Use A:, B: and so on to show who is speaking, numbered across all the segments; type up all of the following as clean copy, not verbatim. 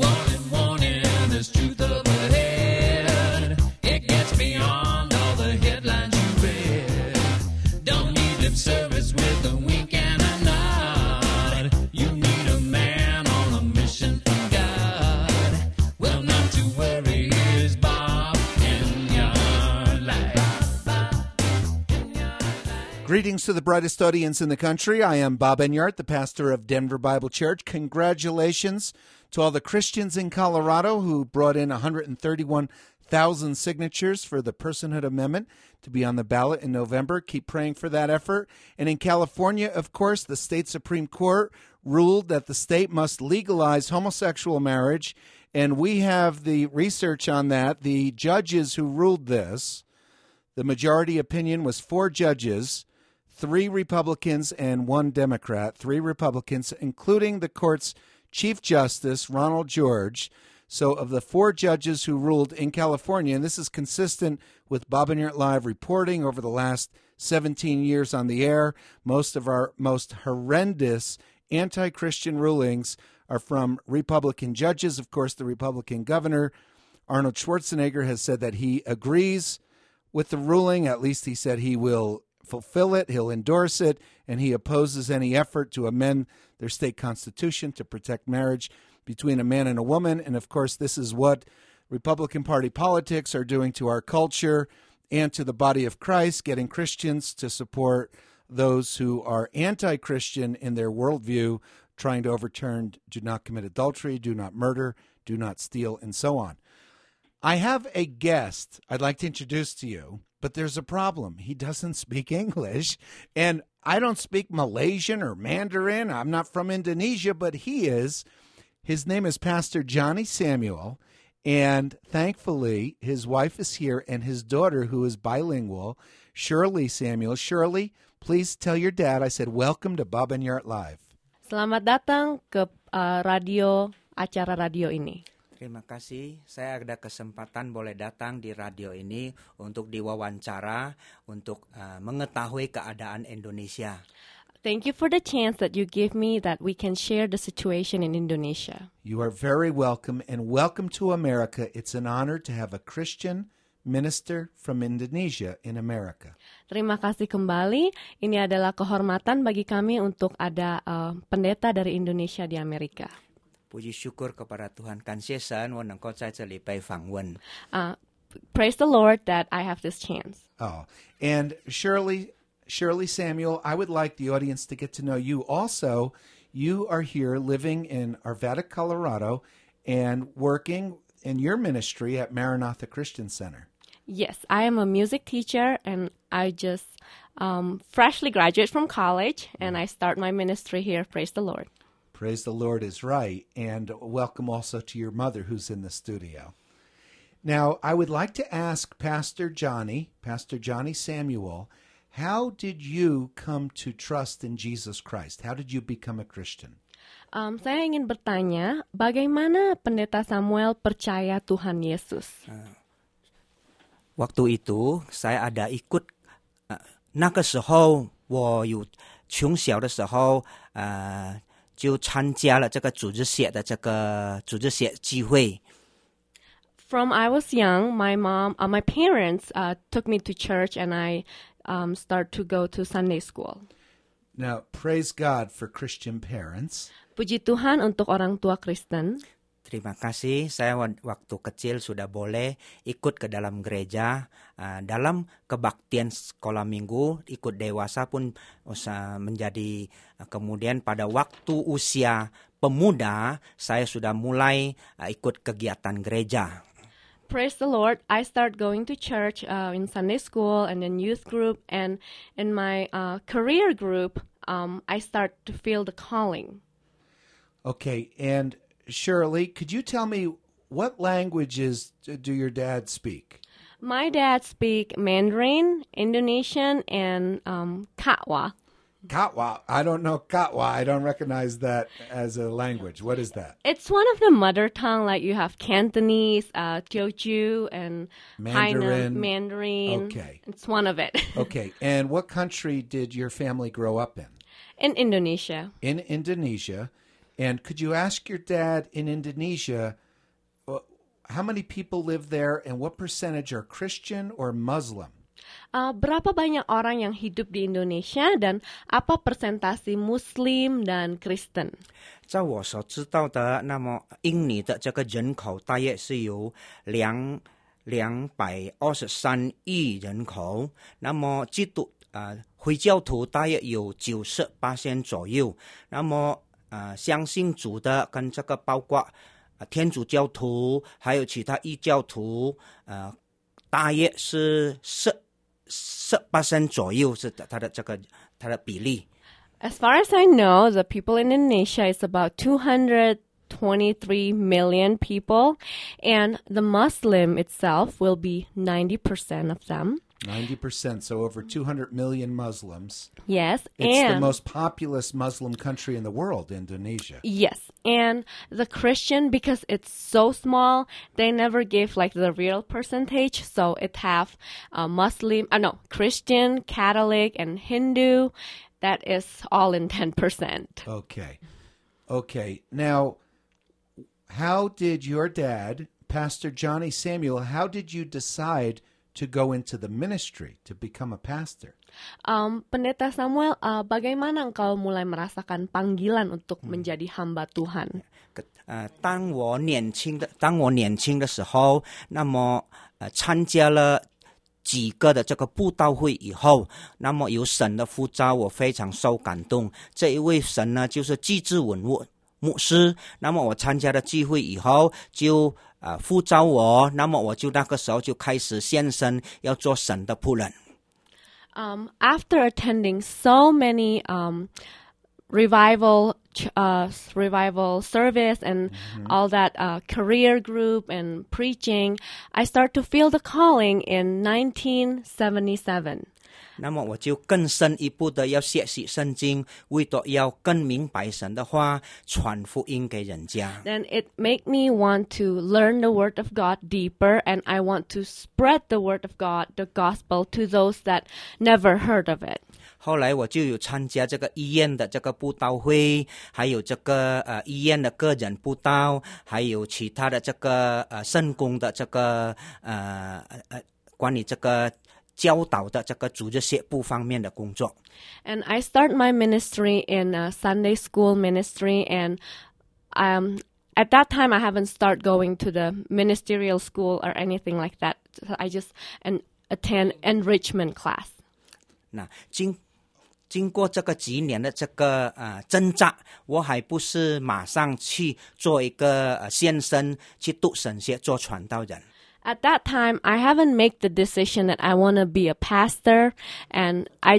A: Warning, warning, there's truth up ahead. It gets beyond all the headlines you read. Don't need lip service with a wink and a nod. You need a man on a mission from God. Well, not to worry, here's Bob in your life.
B: Greetings to the brightest audience in the country. I am Bob Enyart, the pastor of Denver Bible Church. Congratulations to all the Christians in Colorado who brought in 131,000 signatures for the Personhood Amendment to be on the ballot in November. Keep praying for that effort. And in California, of course, the state Supreme Court ruled that the state must legalize homosexual marriage. And we have the research on that. The judges who ruled this, the majority opinion was 4 judges, 3 Republicans and 1 Democrat, 3 Republicans, including the court's Chief Justice, Ronald George. So of the 4 judges who ruled in California, and this is consistent with Bob Enyart Live reporting over the last 17 years on the air, most of our most horrendous anti-Christian rulings are from Republican judges. Of course, the Republican governor, Arnold Schwarzenegger, has said that he agrees with the ruling. At least he said he will fulfill it, he'll endorse it, and he opposes any effort to amend their state constitution to protect marriage between a man and a woman. And of course, this is what Republican Party politics are doing to our culture and to the body of Christ, getting Christians to support those who are anti-Christian in their worldview, trying to overturn do not commit adultery, do not murder, do not steal, and so on. I have a guest I'd like to introduce to you, but there's a problem. He doesn't speak English, and I don't speak Malaysian or Mandarin. I'm not from Indonesia, but he is. His name is Pastor Johnny Samuel, and thankfully his wife is here and his daughter, who is bilingual, Shirley Samuel. Shirley, please tell your dad I said welcome to Bob Enyart Live.
C: Selamat datang ke acara radio ini.
D: Terima kasih, saya ada kesempatan boleh datang di radio ini untuk diwawancara, untuk mengetahui keadaan Indonesia.
C: Thank you for the chance that you give me that we can share the situation in Indonesia.
B: You are very welcome, and welcome to America. It's an honor to have a Christian minister from Indonesia in America.
C: Terima kasih kembali. Ini adalah kehormatan bagi kami untuk ada pendeta dari Indonesia di Amerika.
D: Puji syukur kepada Tuhan 感谢神我能够在这里被访问
C: Praise the Lord that I have this chance.
B: Oh, and Shirley Samuel, I would like the audience to get to know you. Also, you are here living in Arvada, Colorado, and working in your ministry at Maranatha Christian Center.
C: Yes, I am a music teacher, and I just freshly graduated from college, and I start my ministry here. Praise the Lord.
B: Praise the Lord is right. And welcome also to your mother who's in the studio. Now, I would like to ask Pastor Johnny Samuel, how did you come to trust in Jesus Christ? How did you become a Christian?
C: Saya ingin bertanya, bagaimana Pendeta Samuel percaya Tuhan Yesus?
D: Waktu itu saya ada ikut 那个时候我有从小的时候就参加了这个组织学的这个组织学聚会。
C: From I was young, my parents took me to church, and I start to go to Sunday school.
B: Now, praise God for Christian parents.
C: Puji Tuhan untuk orang tua Kristen.
D: Terima kasih, saya waktu kecil sudah boleh ikut ke dalam gereja, dalam kebaktian sekolah minggu, ikut dewasa pun menjadi, kemudian pada waktu usia pemuda, saya sudah mulai ikut kegiatan gereja.
C: Praise the Lord, I start going to church in Sunday school and then youth group, and in my career group, I start to feel the calling.
B: Okay, and Shirley, could you tell me what languages do your dad speak?
C: My dad speaks Mandarin, Indonesian, and Katwa.
B: Katwa. I don't know Katwa. I don't recognize that as a language. What is that?
C: It's one of the mother tongue, like you have Cantonese, Teochew, and
B: Mandarin.
C: Hainan, Mandarin.
B: Okay.
C: It's one of it.
B: Okay. And what country did your family grow up in?
C: In Indonesia.
B: In Indonesia. And could you ask your dad in Indonesia, how many people live there and what percentage are Christian or Muslim?
C: Berapa banyak orang yang hidup di Indonesia dan apa persentase Muslim dan Kristen?
D: 在我所知道的，那么印尼的这个人口大约是有223亿人口，那么回教徒大约有90%左右，那么相信主的跟这个包括天主教徒还有其他异教徒，大约是10% 左右是它的比例。
C: As far as I know, the people in Indonesia is about 223 million people, and the Muslim itself will be 90% of them.
B: 90%, so over 200 million Muslims.
C: Yes,
B: It's the
C: and
B: most populous Muslim country in the world, Indonesia.
C: yes, and the Christian, because it's so small, they never give like the real percentage. So it have Christian, Catholic, and Hindu. That is all in 10%.
B: Okay. Now, how did your dad, Pastor Johnny Samuel, how did you decide to go into the ministry, to become a pastor?
C: Pendeta Samuel, bagaimana engkau mulai merasakan panggilan untuk menjadi hamba Tuhan?
D: 当我年轻的时候，那么参加了几个的这个布道会以后，那么有神的呼召，我非常受感动。这一位神呢，就是季志文牧师。那么我参加了聚会以后，就呼召我，那么我就那个时候就开始献身，要做神的仆人。
C: After attending so many revival service and all that career group and preaching, I start to feel the calling in 1977.
D: 那么我就更深一步的要学习圣经，为的要更明白神的话，传福音给人家。
C: Then it made me want to learn the Word of God deeper, and I want to spread the Word of God, the gospel, to those that never heard of it.
D: 后来我就有参加这个医院的这个布道会，还有这个医院的个人布道，还有其他的这个圣工的这个关于这个教导的这个主日学部方面的工作。
C: And I start my ministry in a Sunday school ministry, and at that time I haven't started going to the ministerial school or anything like that. So I just attend enrichment class.
D: 那经过这个几年的这个挣扎，我还不是马上去做一个献身去读神学做传道人。
C: At that time, I haven't made the decision that I want to be a pastor, and I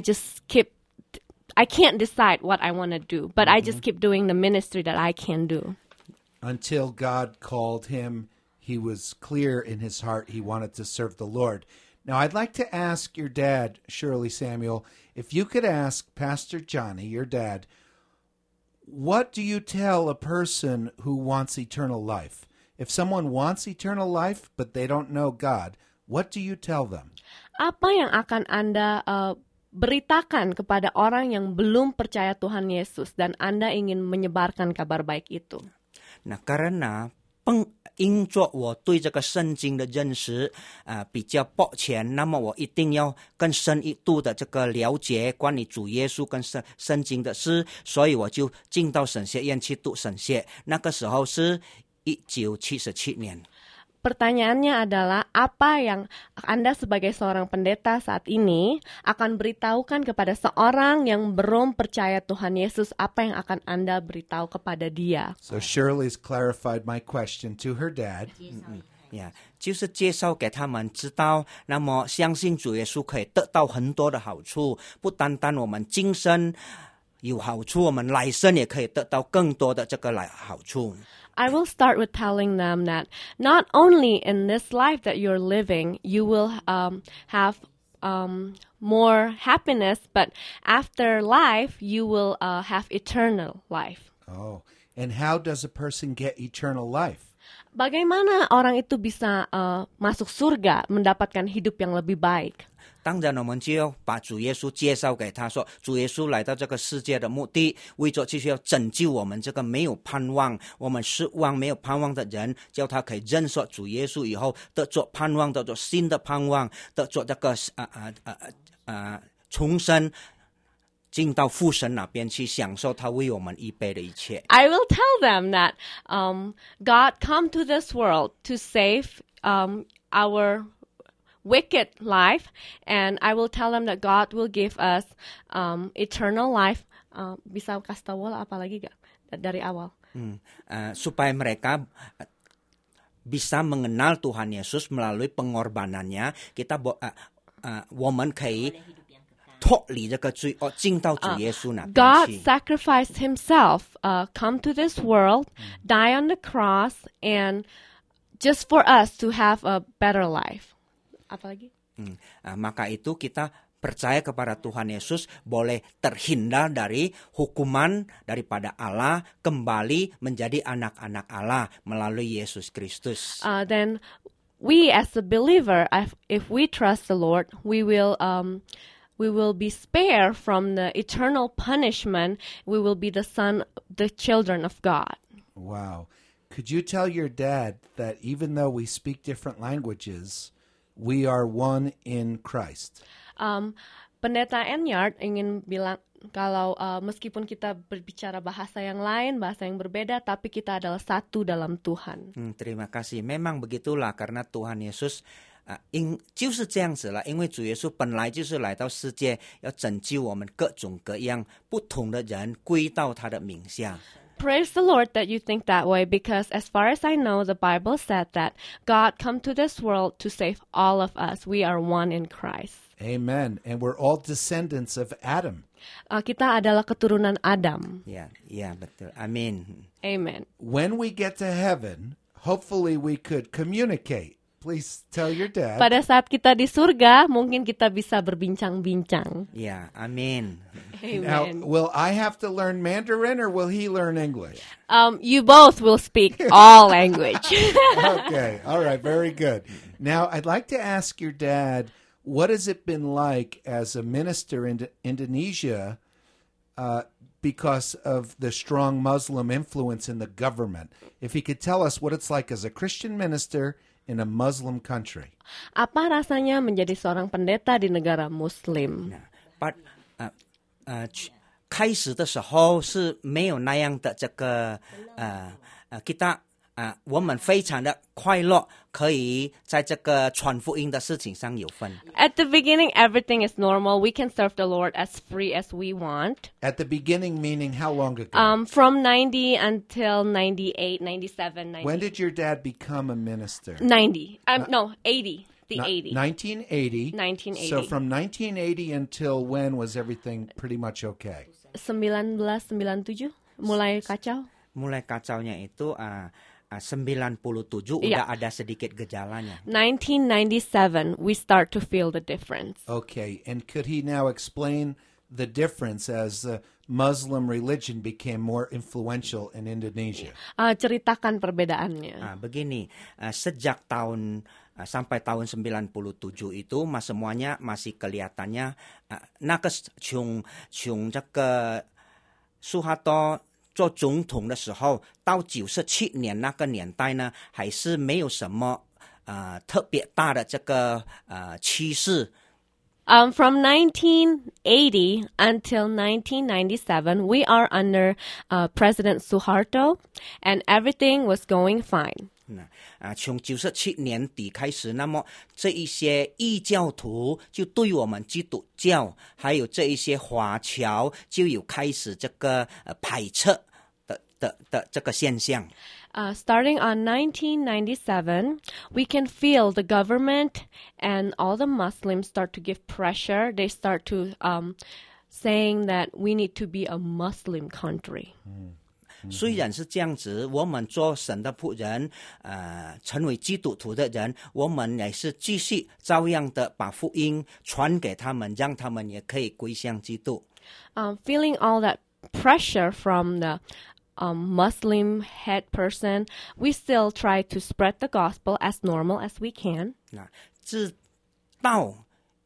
C: can't decide what I want to do, but I just keep doing the ministry that I can do.
B: Until God called him, he was clear in his heart he wanted to serve the Lord. Now, I'd like to ask your dad, Shirley Samuel, if you could ask Pastor Johnny, your dad, what do you tell a person who wants eternal life? If someone wants eternal life, but they don't know God, what do you tell them?
C: Apa yang akan Anda beritakan kepada orang yang belum percaya Tuhan Yesus dan Anda ingin menyebarkan kabar baik itu?
D: 那karena 因着我对这个圣经的认识比较薄浅，那么我一定要更深一度的这个了解关于主耶稣跟圣经的事，所以我就进到神学院去读神学。那个时候是1977年。
C: Pertanyaannya adalah, apa yang Anda sebagai seorang pendeta saat ini akan beritahukan kepada seorang yang belum percaya Tuhan Yesus, apa yang akan Anda beritahu kepada dia?
B: So Shirley's clarified my question to her dad.
D: 就是介绍给他们知道，那么相信主耶稣可以得到很多的好处，不单单我们今生有好处，我们来生也可以得到更多的这个好处。
C: I will start with telling them that not only in this life that you're living, you will have more happiness, but after life, you will have eternal life.
B: Oh, and how does a person get eternal life?
C: Bagaimana orang itu bisa masuk surga, mendapatkan hidup yang lebih baik?
D: 当然，我们就要把主耶稣介绍给他说，主耶稣来到这个世界的目的，为着就是要拯救我们这个没有盼望、我们失望、没有盼望的人，叫他可以认识主耶稣以后，得着盼望，得着新的盼望，得着这个重生，进到父神那边去享受他为我们预备的一切。
C: I will tell them that God come to this world to save our wicked life, and I will tell them that God will give us eternal life. Bisa kasih tahu apa lagi gak dari awal?
D: Supaya mereka bisa mengenal Tuhan Yesus melalui pengorbanannya, kita 我们可以脱离这个罪恶，进到主耶稣那边
C: God
D: 去。
C: sacrificed himself, come to this world, die on the cross, and just for us to have a better life. Apa lagi?
D: Maka itu kita percaya kepada Tuhan Yesus boleh terhindar dari hukuman daripada Allah, kembali menjadi anak-anak Allah melalui Yesus Kristus.
C: Then we as a believer, if we trust the Lord, we will be spared from the eternal punishment. We will be the children of God.
B: Wow. Could you tell your dad that even though we speak different languages, we are one in Christ?
C: Pendeta Enyard ingin bilang kalau meskipun kita berbicara bahasa yang lain, bahasa yang berbeda, tapi kita adalah satu dalam Tuhan.
D: Terima kasih. Memang begitulah karena Tuhan Yesus 就是这样子了，因为主耶稣本来就是来到世界，要拯救我们各种各样不同的人归到他的名下。
C: Praise the Lord that you think that way, because as far as I know, the Bible said that God come to this world to save all of us. We are one in Christ.
B: Amen. And we're all descendants of Adam.
C: Kita adalah keturunan Adam.
D: Ya, betul. Amin.
C: Amen.
B: When we get to heaven, hopefully we could communicate. Please tell your dad.
C: Pada saat kita di surga, mungkin kita bisa berbincang-bincang.
D: Ya, amin.
B: Now,
C: Amen.
B: will I have to learn Mandarin or will he learn English?
C: You both will speak all language.
B: Okay. All right. Very good. Now, I'd like to ask your dad, what has it been like as a minister in Indonesia because of the strong Muslim influence in the government? If he could tell us what it's like as a Christian minister in a Muslim country.
C: Apa rasanya menjadi seorang pendeta di negara Muslim?
D: 开始的时候是没有那样的这个我们非常的快乐，可以在这个传福音的事情上有份。
C: At the beginning, everything is normal. We can serve the Lord as free as we want.
B: At the beginning, meaning how long ago?
C: From 90 until 98, 97, 90.
B: When did your dad become a minister?
C: 90. No, 80. The 80.
B: 1980.
C: 1980.
B: So from 1980 until when was everything pretty much okay?
C: 1997 mulai kacau.
D: Mulai kacaunya itu 97 udah ada sedikit gejalanya.
C: 1997, we start to feel the difference.
B: Okay, and could he now explain the difference as the Muslim religion became more influential in Indonesia?
C: Ceritakan perbedaannya.
D: Begini, sejak tahun sampai tahun 97 itu semuanya masih kelihatannya 那个从这个苏哈多做总统的时候，到97年那个年代呢，还是没有什么特别大的这个趋势。
C: From 1980 until 1997, we are under President Suharto, and everything was going fine.
D: 从97年底开始，那么这一些异教徒就对我们基督教，还有这一些华侨就有开始这个排斥的这个现象。
C: Starting on 1997, we can feel the government and all the Muslims start to give pressure. They start to saying that we need to be a Muslim country.
D: 虽然是这样子，我们做神的仆人，成为基督徒的人，我们也是继续照样的把福音传给他们，让他们也可以归向基督。
C: Feeling all that pressure from the Muslim head person, we still try to spread the gospel as normal as we can.
D: 那直到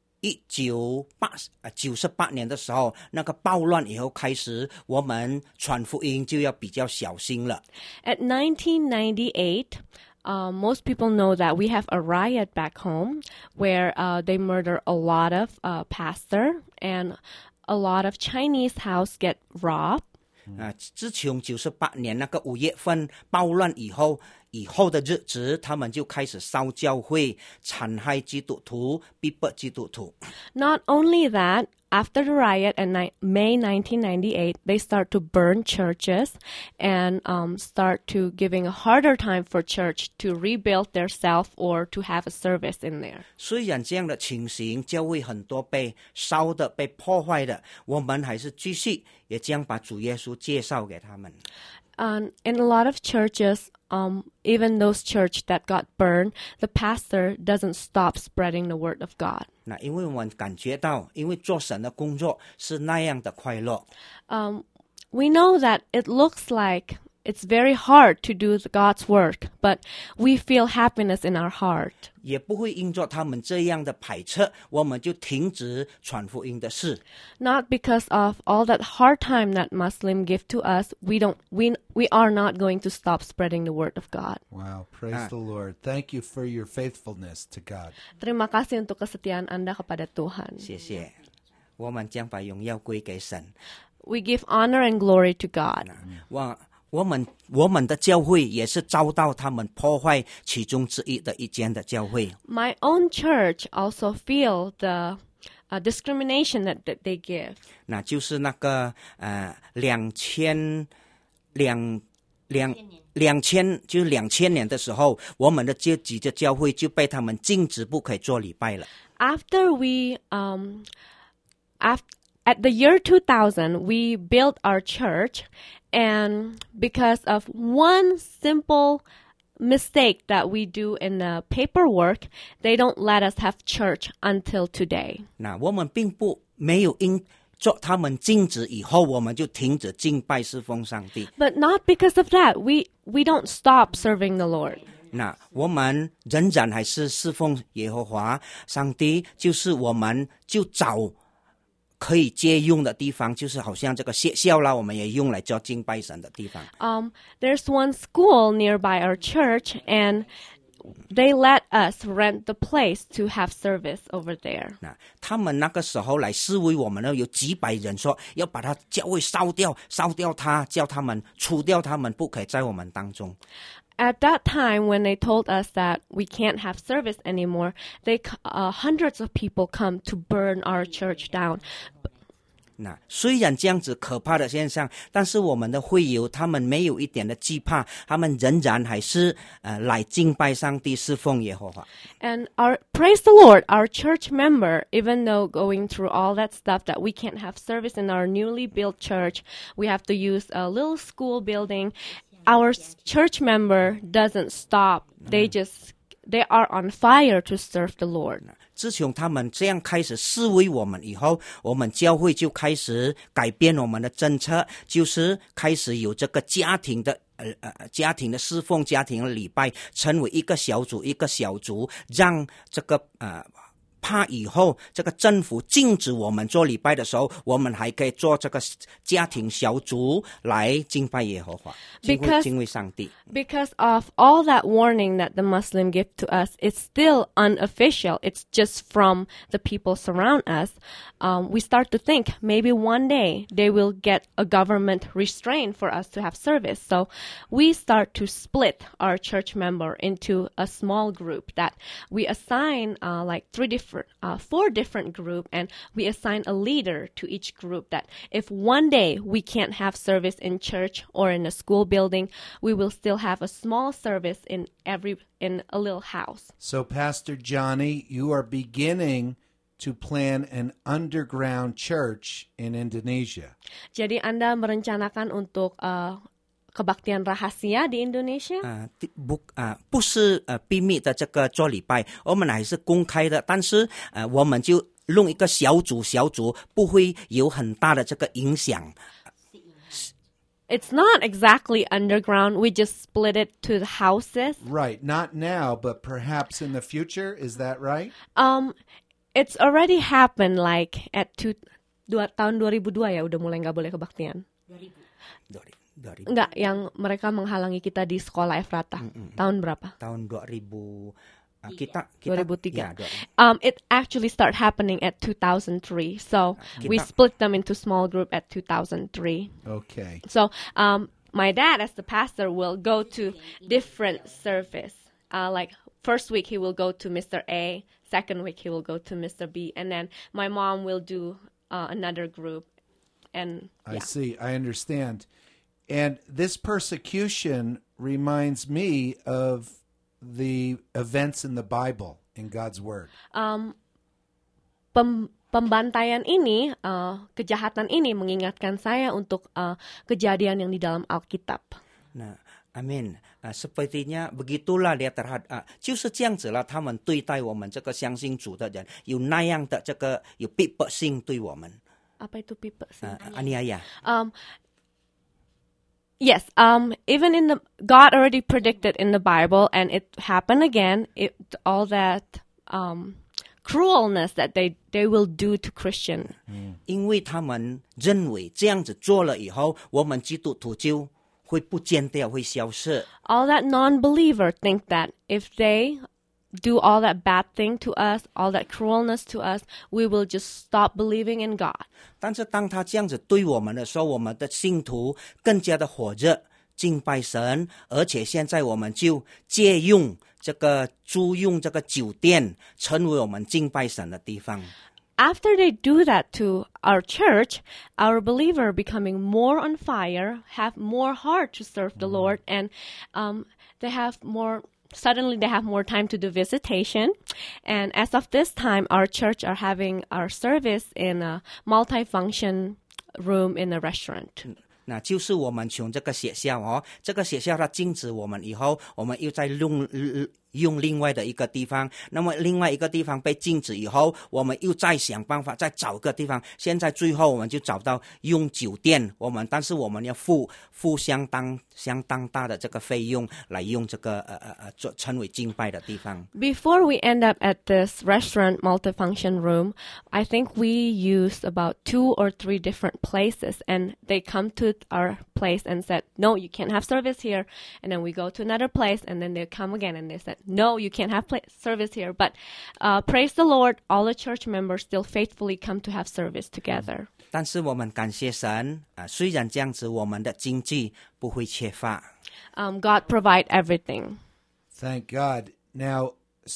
D: 98年的时候，那个暴乱以后开始，我们传福音就要比较小心了。
C: At 1998, most people know that we have a riot back home where they murder a lot of pastor and a lot of Chinese house get robbed.
D: 自从98年那个5月份暴乱以后的日子，他们就开始烧教会，残害基督徒，逼迫基督徒。
C: Not only that, after the riot in May 1998, they start to burn churches and start to giving a harder time for church to rebuild their self or to have a service in there.
D: 虽然这样的情形，教会很多被烧的、被破坏的，我们还是继续也将把主耶稣介绍给他们。
C: In a lot of churches, even those church that got burned, the pastor doesn't stop spreading the word of God.
D: 那因为我们感觉到，因为做神的工作是那样的快乐，
C: We know that it looks like it's very hard to do God's work, but we feel happiness in our heart.
D: 也不会因着他们这样的排斥，我们就停止传福音的事。
C: Not because of all that hard time that Muslim give to us, we are not going to stop spreading the word of God.
B: Wow, praise the Lord. Thank you for your faithfulness to God.
C: Terima kasih untuk kesetiaan Anda kepada Tuhan.
D: 谢谢，我们将把荣耀归给神。
C: We give honor and glory to God.
D: 我们的教会也是遭到他们破坏其中之一的一间的教会。
C: My own church also feel the discrimination that they give.
D: 那就是那个2000年的时候，我们的这几个教会就被他们禁止不可以做礼拜了。
C: After we at the year 2000, we built our church, and because of one simple mistake that we do in the paperwork, they don't let us have church until today.
D: 那我们并没有因做他们禁止以后，我们就停止敬拜侍奉上帝。
C: But not because of that. We don't stop serving the Lord.
D: 那我们仍然还是侍奉耶和华上帝，就是我们就找可以借用的地方，就是好像这个学校啦，我们也用来做敬拜神的地方。
C: There's one school nearby our church, and they let us rent the place to have service over there.
D: 那他们那个时候来示威，我们呢有几百人说要把他教会烧掉他，叫他们除掉他们，不可以在我们当中。
C: At that time, when they told us that we can't have service anymore, hundreds of people come to burn our church down.
D: 那虽然这样子可怕的现象，但是我们的会友他们没有一点的惧怕，他们仍然还是来敬拜上帝，侍奉耶和华。
C: And praise the Lord, our church member, even though going through all that stuff that we can't have service in our newly built church, we have to use a little school building. Our church member doesn't stop. They are on fire to serve the Lord.
D: 自从他们这样开始示威我们以后，我们教会就开始改变我们的政策，就是开始有这个家庭的侍奉、家庭的礼拜，成为一个小组，让这个怕以后这个政府禁止我们做礼拜的时候，我们还可以做这个家庭小组来敬拜耶和华，敬畏上帝。
C: Because of all that warning that the Muslim give to us, it's still unofficial. It's just from the people surround us. We start to think maybe one day they will get a government restraint for us to have service. So we start to split our church member into a small group that we assign four different group, and we assign a leader to each group that if one day we can't have service in church or in a school building, we will still have a small service in a little house.
B: So, Pastor Johnny, you are beginning to plan an underground church in Indonesia.
C: Jadi Anda merencanakan untuk kebaktian rahasia di Indonesia?
D: 不是秘密的这个做礼拜，我们还是公开的，但是我们就弄一个小组，不会有很大的这个影响。
C: It's not exactly underground. We just split it to the houses.
B: Right, not now, but perhaps in the future. Is that right?
C: It's already happened like at tahun 2002 ya udah mulai nggak boleh kebaktian.
D: 2000
C: Enggak, yang mereka menghalangi kita di sekolah Efrata. Tahun berapa?
D: tahun 2000 kita
C: 2003.
D: ya, 2000.
C: It actually started happening at 2003. So we
D: Kita-
C: split them into small group at 2003.
B: Okay.
C: So my dad, as the pastor, will go to different service. Like first week he will go to Mr. A. Second week he will go to Mr. B. And then my mom will do another group. And
B: I
C: yeah.
B: see. I understand. And this persecution reminds me of the events in the Bible, in God's Word.
C: Pembantaian ini, kejahatan ini mengingatkan saya untuk kejadian yang di dalam Alkitab.
D: Nah, amin. Sepertinya begitulah dia terhadap，就是这样子了。他们对待我们这个相信主的人，有那样的这个有逼迫性对我们，
C: Apa itu pipa sih?
D: aniaya.
C: Yes, even in the God already predicted in the Bible, and it happened again. All that cruelness that they will do to Christian.
D: 因为他们认为这样子做了以后，我们基督徒就会不见掉，会消失。
C: All that non-believer think that if they do all that bad thing to us, all that cruelness to us, we will just stop believing in God.
D: 但是当他这样子对我们的时候，我们的信徒更加的火热敬拜神，而且现在我们就借用租用这个酒店，成为我们敬拜神的地方。
C: After they do that to our church, our believer becoming more on fire, have more heart to serve the Lord, and they have more. Suddenly, they have more time to do visitation, and as of this time, our church are having our service in a multi-function room in a restaurant.
D: 那就是我们从这个学校这个学校它禁止我们以后，我们又在用另外的一个地方，那么另外一个地方被禁止以后，我们又再想办法再找个地方，现在最后我们就找到用酒店，但是我们要付相当大的这个费用来用这个成为敬拜的地方。
C: Before we end up at this restaurant multifunction room, I think we used about 2 or 3 different places, and they come to our place and said, no, you can't have service here. And then we go to another place, and then they come again and they said, no, you can't have service here. But praise the Lord, all the church members still faithfully come to have service together.
D: 但是我们感谢神虽然这样子，我们的经济不会缺乏。
C: God provide everything.
B: Thank God. Now,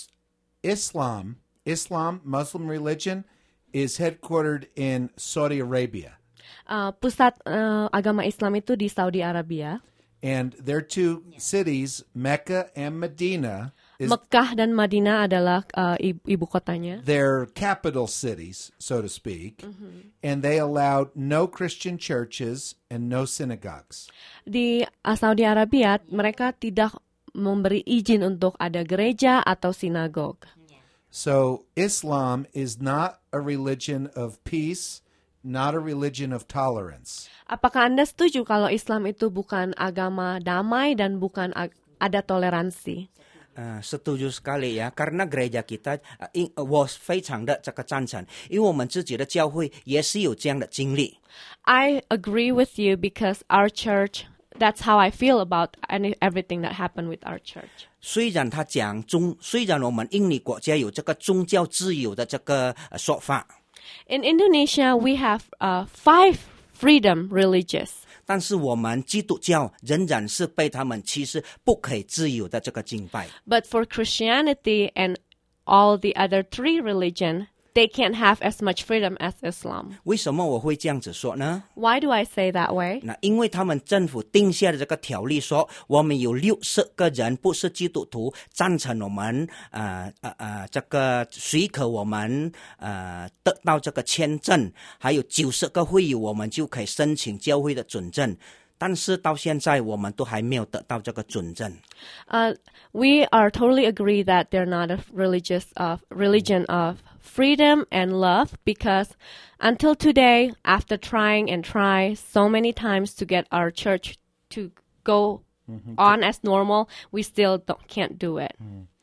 B: Islam, Muslim religion, is headquartered in Saudi Arabia.
C: Pusat agama Islam itu di Saudi Arabia.
B: And their two cities, Mecca and Medina, is
C: Mekah dan Madinah adalah ibu kotanya.
B: their capital cities, so to speak. And they allowed no Christian churches and no synagogues.
C: Di Saudi Arabia, mereka tidak memberi izin untuk ada gereja atau sinagog.
B: So Islam is not a religion of peace, not a religion of tolerance.
C: Apakah Anda setuju kalau Islam itu bukan agama damai dan bukan ada toleransi?
D: Setuju sekali ya， karena gereja kita 我非常的这个赞成，因为我们自己的教会也是有这样的经历。
C: I agree with you because our church, that's how I feel about everything that happened with our church.
D: 虽然他讲虽然我们印尼国家有这个宗教自由的这个说法，
C: In Indonesia, we have 5 freedom religious.
D: 但是我们基督教仍然是被他们其实不可以自由的这个敬拜。
C: But for Christianity and all the other 3 religions, they can't have as much freedom as Islam.
D: 为什么我会这样子说呢？
C: Why do I say that way?
D: 那因为他们政府定下的这个条例说，我们有60个人不是基督徒赞成我们这个许可我们得到这个签证，还有90个会友我们就可以申请教会的准证。但是到现在我们都还没有得到这个准证。
C: We are totally agree that they're not a religion of freedom and love, because until today, after trying and try so many times to get our church to go on as normal, we still can't do it.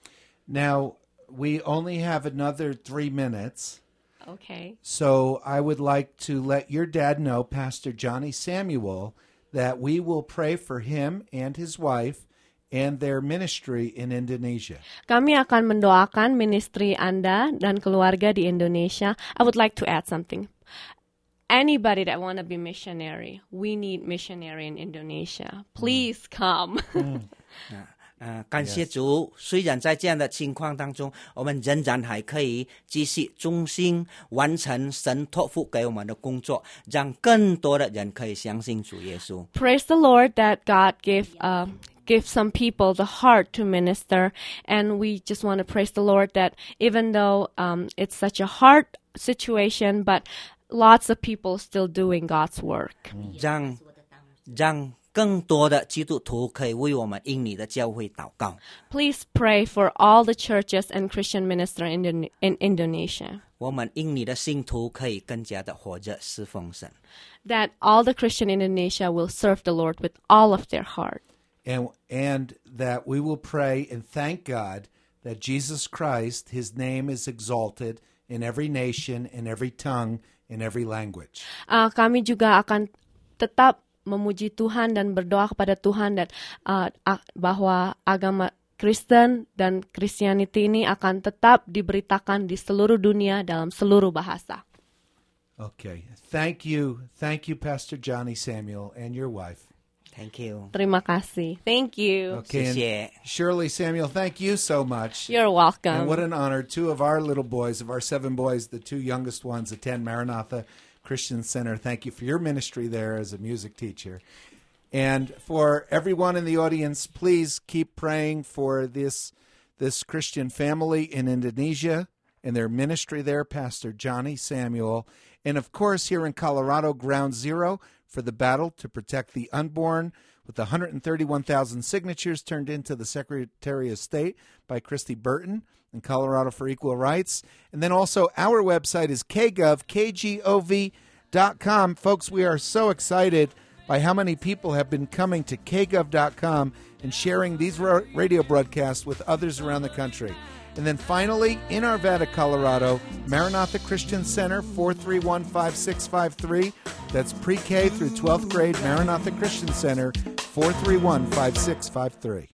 B: Now, we only have another 3 minutes,
C: Okay.
B: so I would like to let your dad know, Pastor Johnny Samuel, that we will pray for him and his wife and their ministry in Indonesia.
C: Kami akan mendoakan ministry Anda dan keluarga di Indonesia. I would like to add something. Anybody that want to be missionary, we need missionary in Indonesia. Please come.
D: 感谢主，虽然在这样的情况当中，我们仍然还可以继续忠心完成神托付给我们的工作，让更多的人可以相信主耶稣。
C: Praise the Lord that God give some people the heart to minister, and we just want to praise the Lord that even though it's such a hard situation, but lots of people still doing God's work.
D: 让更多的基督徒可以为我们印尼的教会祷告。
C: Please pray for all the churches and Christian ministers in Indonesia,
D: 我们印尼的信徒可以更加的活着侍奉神。
C: that all the Christian in Indonesia will serve the Lord with all of their heart.
B: And that we will pray and thank God that Jesus Christ, his name is exalted in every nation, in every tongue, in every language.
C: Kami juga akan tetap memuji Tuhan dan berdoa kepada Tuhan dan bahwa agama Kristen dan Christianity ini akan tetap diberitakan di seluruh dunia dalam seluruh bahasa.
B: Okay. Thank you, Pastor Johnny Samuel and your wife.
D: Thank you.
C: Terima kasih. Thank you.
B: Okay. And
D: 谢谢。
B: Shirley Samuel, thank you so much.
C: You're welcome.
B: And what an honor. 2 of our little boys, of our 7 boys, the 2 youngest ones attend Maranatha Christian Center. Thank you for your ministry there as a music teacher. And for everyone in the audience, please keep praying for this Christian family in Indonesia and their ministry there, Pastor Johnny Samuel. And of course, here in Colorado, Ground Zero for the battle to protect the unborn, with 131,000 signatures turned into the Secretary of State by Christy Burton in Colorado for Equal Rights. And then also our website is KGov, KGOV.com. Folks, we are so excited by how many people have been coming to KGov.com and sharing these radio broadcasts with others around the country. And then finally, in Arvada, Colorado, Maranatha Christian Center, 431-5653. That's pre-K through 12th grade, Maranatha Christian Center, 431-5653.